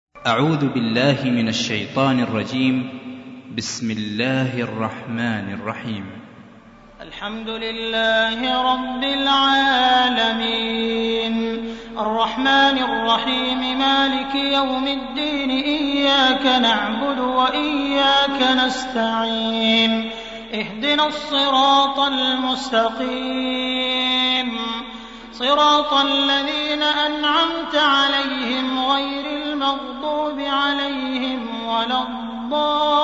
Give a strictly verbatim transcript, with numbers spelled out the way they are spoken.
أعوذ بالله من الشيطان الرجيم. بسم الله الرحمن الرحيم. الحمد لله رب العالمين الرحمن الرحيم مالك يوم الدين إياك نعبد وإياك نستعين اهدنا الصراط المستقيم صراط الذين أنعمت عليهم غير المغضوب عليهم ولا الضالين